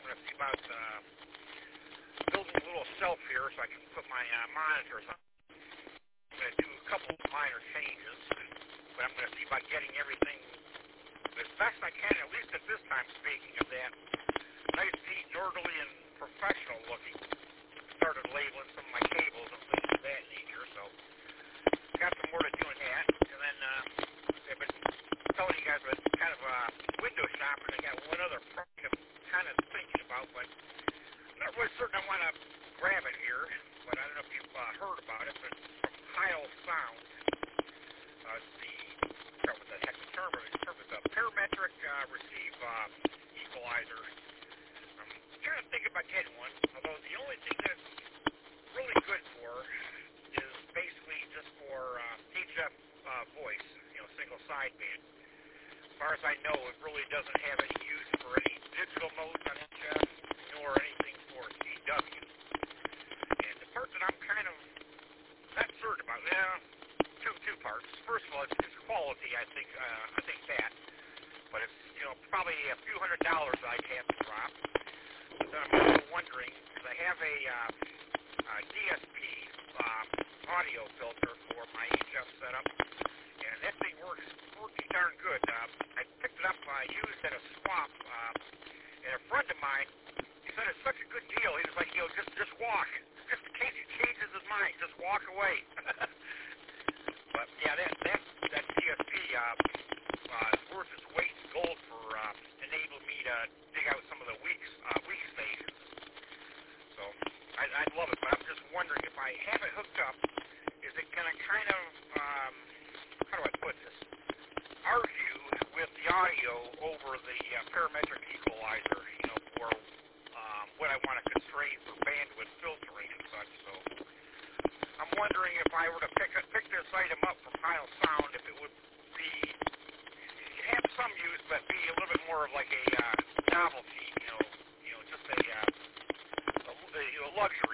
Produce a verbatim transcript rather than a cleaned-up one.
going to see about uh, building a little shelf here so I can put my uh, monitors on. I'm going to do a couple of minor changes, but I'm going to see about getting everything as best I can, at least at this time, speaking of that. Nice, neat, and orderly, and professional looking. Started labeling some of my cables and things of that nature, so got some more to do in that. And then uh, I've been telling you guys about kind of uh, window shopping. I got one other project I'm kind of thinking about, but I'm not really certain I want to grab it here. But I don't know if you've uh, heard about it, but from Heil Sound, uh, it's the, I forgot what the heck the term is. It's a parametric uh, receive uh, equalizer. I'm trying to think about getting one, although the only thing that it's really good for is basically just for uh, H F uh, voice, you know, single sideband. As far as I know, it really doesn't have any use for any digital modes on H F, nor anything for C W. And the part that I'm kind of not certain about, yeah, two two parts. First of all, it's, it's quality. I think uh, I think that, but it's you know probably a few hundred dollars I'd have to drop. But then I'm also wondering because I have a uh, uh, D S P um, audio filter for my H F setup, and that thing works pretty darn good. Uh, I picked it up, uh, used at a swap, uh, and a friend of mine, he said it's such a good deal. He was like, you know, just just walk, just in case he changes his mind, just walk away. But yeah, that that that D S P uh, uh, is worth its weight in gold for uh, enabling me to dig out some of the weak uh, weak stations. So I, I'd love it, but I'm just wondering if I have it hooked up, is it going to kind of, um, how do I put this, argue with the audio over the uh, parametric equalizer, you know, for um, what I want to constrain for bandwidth filtering and such. So I'm wondering if I were to pick pick this item up from Heil Sound, if it would be have some use, but be a little bit more of like a uh, novelty, you know, you know, just a, uh, a, a you know, luxury